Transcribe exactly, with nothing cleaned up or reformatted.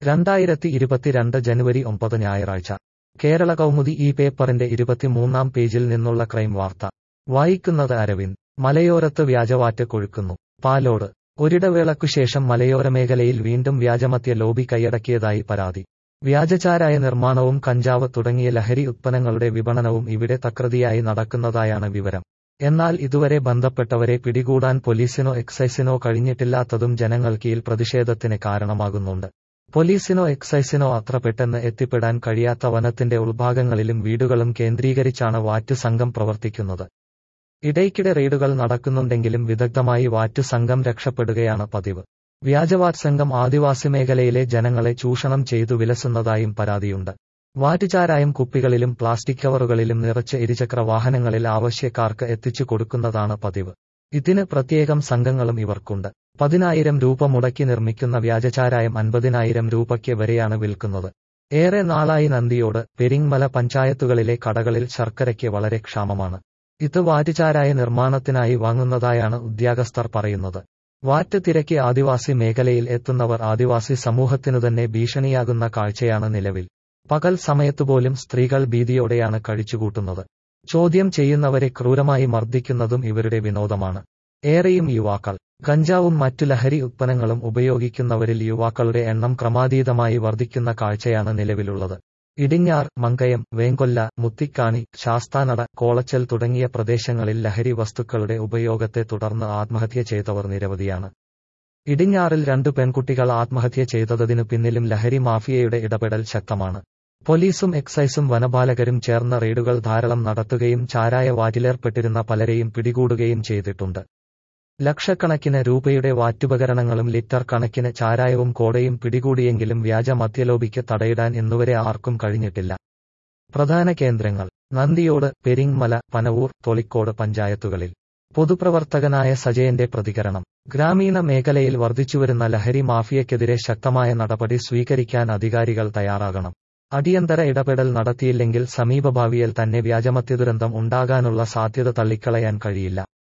രണ്ടായിരത്തി ഇരുപത്തിരണ്ട് ജനുവരി ഒമ്പത് ഞായറാഴ്ച കേരള കൗമുദി ഈ പേപ്പറിന്റെ ഇരുപത്തിമൂന്നാം പേജിൽ നിന്നുള്ള ക്രൈം വാർത്ത വായിക്കുന്നത് അരവിന്ദ്. മലയോരത്ത് വ്യാജവാറ്റ് കൊഴുക്കുന്നു. പാലോട്. ഒരിടവേളയ്ക്കുശേഷം മലയോര മേഖലയിൽ വീണ്ടും വ്യാജമദ്യ ലോബി കൈയടക്കിയതായി പരാതി. വ്യാജചാരായ നിർമ്മാണവും കഞ്ചാവ് തുടങ്ങിയ ലഹരി ഉത്പന്നങ്ങളുടെ വിപണനവും ഇവിടെ തകൃതിയായി നടക്കുന്നതായാണ് വിവരം. എന്നാൽ ഇതുവരെ ബന്ധപ്പെട്ടവരെ പിടികൂടാൻ പോലീസിനോ എക്സൈസിനോ കഴിഞ്ഞിട്ടില്ലാത്തതും ജനങ്ങൾക്കിടയിൽ പ്രതിഷേധത്തിന് കാരണമാകുന്നുണ്ട്. പോലീസിനോ എക്സൈസിനോ അത്ര പെട്ടെന്ന് എത്തിപ്പെടാൻ കഴിയാത്ത വനത്തിന്റെ ഉൾഭാഗങ്ങളിലും വീടുകളും കേന്ദ്രീകരിച്ചാണ് വാറ്റ് സംഘം പ്രവർത്തിക്കുന്നത്. ഇടയ്ക്കിടെ റെയ്ഡുകൾ നടക്കുന്നുണ്ടെങ്കിലും വിദഗ്ധമായി വാറ്റ് സംഘം രക്ഷപ്പെടുകയാണ് പതിവ്. വ്യാജവാറ്റ് സംഘം ആദിവാസി മേഖലയിലെ ജനങ്ങളെ ചൂഷണം ചെയ്തു വിലസുന്നതായും പരാതിയുണ്ട്. വാറ്റുചാരായം കുപ്പികളിലും പ്ലാസ്റ്റിക് കവറുകളിലും നിറച്ച് ഇരുചക്ര വാഹനങ്ങളിൽ ആവശ്യക്കാർക്ക് എത്തിച്ചു കൊടുക്കുന്നതാണ് പതിവ്. ഇതിന് പ്രത്യേകം സംഘങ്ങളും ഇവർക്കുണ്ട്. പതിനായിരം രൂപ മുടക്കി നിർമ്മിക്കുന്ന വ്യാജചാരായം അൻപതിനായിരം രൂപയ്ക്ക് വരെയാണ് വിൽക്കുന്നത്. ഏറെ നാളായി നന്ദിയോട്, പെരിങ്മല പഞ്ചായത്തുകളിലെ കടകളിൽ ശർക്കരയ്ക്ക് വളരെ ക്ഷാമമാണ്. ഇത് വാറ്റുചാരായ നിർമ്മാണത്തിനായി വാങ്ങുന്നതായാണ് ഉദ്യോഗസ്ഥർ പറയുന്നത്. വാറ്റ് തിരക്കി ആദിവാസി മേഖലയിൽ എത്തുന്നവർ ആദിവാസി സമൂഹത്തിനുതന്നെ ഭീഷണിയാകുന്ന കാഴ്ചയാണ് നിലവിൽ. പകൽ സമയത്തുപോലും സ്ത്രീകൾ ഭീതിയോടെയാണ് കഴിച്ചുകൂട്ടുന്നത്. ചോദ്യം ചെയ്യുന്നവരെ ക്രൂരമായി മർദ്ദിക്കുന്നതും ഇവരുടെ വിനോദമാണ്. ഏറെയും യുവാക്കൾ. കഞ്ചാവും മറ്റു ലഹരി ഉത്പന്നങ്ങളും ഉപയോഗിക്കുന്നവരിൽ യുവാക്കളുടെ എണ്ണം ക്രമാതീതമായി വർദ്ധിക്കുന്ന കാഴ്ചയാണ് നിലവിലുള്ളത്. ഇടിഞ്ഞാർ, മങ്കയം, വേങ്കൊല്ല, മുത്തിക്കാണി, ശാസ്താനട, കോളച്ചൽ തുടങ്ങിയ പ്രദേശങ്ങളിൽ ലഹരി വസ്തുക്കളുടെ ഉപയോഗത്തെ തുടർന്ന് ആത്മഹത്യ ചെയ്തവർ നിരവധിയാണ്. ഇടിഞ്ഞാറിൽ രണ്ടു പെൺകുട്ടികൾ ആത്മഹത്യ ചെയ്തതിനു പിന്നിലും ലഹരി മാഫിയയുടെ ഇടപെടൽ ശക്തമാണ്. പോലീസും എക്സൈസും വനപാലകരും ചേർന്ന റെയ്ഡുകൾ ധാരാളം നടത്തുകയും ചാരായ വാറ്റിലേർപ്പെട്ടിരുന്ന പലരെയും പിടികൂടുകയും ചെയ്തിട്ടുണ്ട്. ലക്ഷക്കണക്കിന് രൂപയുടെ വാറ്റുപകരണങ്ങളും ലിറ്റർ കണക്കിന് ചാരായവും കോടയും പിടികൂടിയെങ്കിലും വ്യാജ മദ്യലോബിക്ക് തടയിടാൻ ഇന്നുവരെ ആർക്കും കഴിഞ്ഞിട്ടില്ല. പ്രധാന കേന്ദ്രങ്ങൾ: നന്ദിയോട്, പെരിങ്മല, പനവൂർ, തൊളിക്കോട് പഞ്ചായത്തുകളിൽ. പൊതുപ്രവർത്തകനായ സജയന്റെ പ്രതികരണം: ഗ്രാമീണ മേഖലയിൽ വർദ്ധിച്ചുവരുന്ന ലഹരി മാഫിയക്കെതിരെ ശക്തമായ നടപടി സ്വീകരിക്കാൻ അധികാരികൾ തയ്യാറാകണം. അടിയന്തര ഇടപെടൽ നടത്തിയില്ലെങ്കിൽ സമീപഭാവിയിൽ തന്നെ വ്യാജമദ്യദുരന്തം ഉണ്ടാകാനുള്ള സാധ്യത തള്ളിക്കളയാൻ കഴിയില്ല.